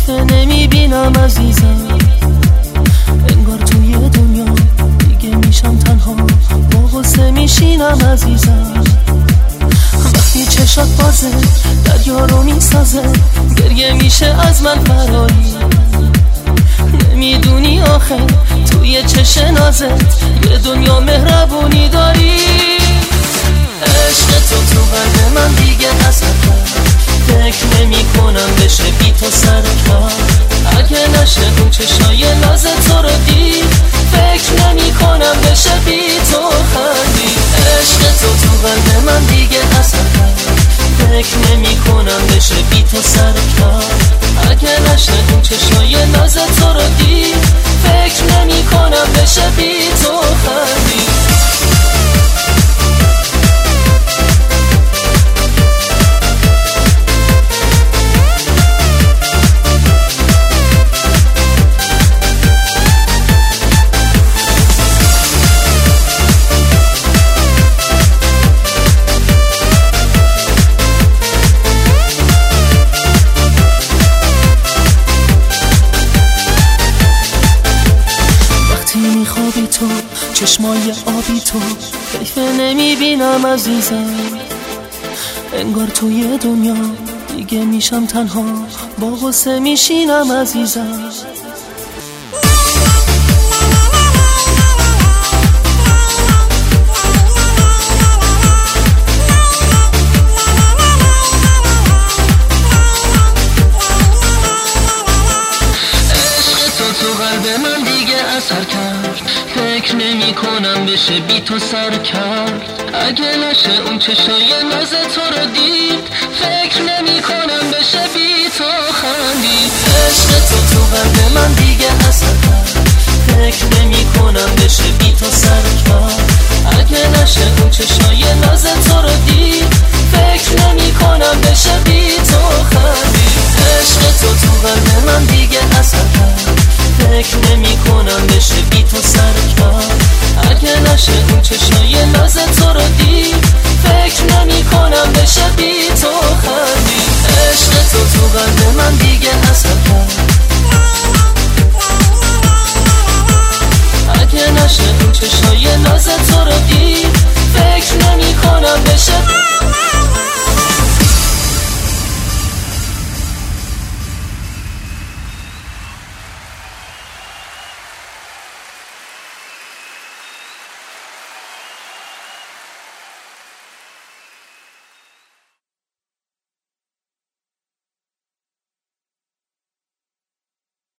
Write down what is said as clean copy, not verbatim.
حیفه نمیبینم عزیزم، انگار توی دنیا دیگه میشم تنها، با غصه میشینم عزیزم. وقتی چشات بازه دریا رو میسازه، گریه میشه از من فراری. نمیدونی آخه توی چش نازت یه دنیا مهربونی داری. عشق تو قلب من دیگه اثر کرد، فکر نمی کنم بشه بی تو سر کار. اگه نشه اون چشای ناز تو رو دید، فکر نمی کنم بشه بی تو خندی. عشق تو قلب من دیگه اثر کرد، فکر نمی کنم بشه بی تو سر کار. اگه نشه اون چشای ناز تو رو دید، فکر نمی کنم بشه بی تو خندی. خوابی تو چشمای آبی تو، حیفه نمیبینم عزیزم، انگار توی دنیا دیگه میشم تنها، با غصه میشینم عزیزم. فکر نمی کنم بشه بی تو سر کرد. اگه نشه اون چشای ناز تو رو دید، فکر نمی کنم بشه بی تو خندید. عشق تو قلب من دیگه اثر کرد، فکر نمی کنم بشه بی تو سر کرد. اگه نشه اون چشای ناز تو رو دید، فکر نمی کنم بشه بی تو خندید. عشق تو قلب من دیگه اثر کرد، فکر نمی کنم بشه بی تو سر کار. اگه نشه اون چشای ناز تو رو دید، فکر نمی کنم بشه بی تو خندی. عشق تو قلب من دیگه اثر کرد، اگه نشه اون چشای ناز تو رو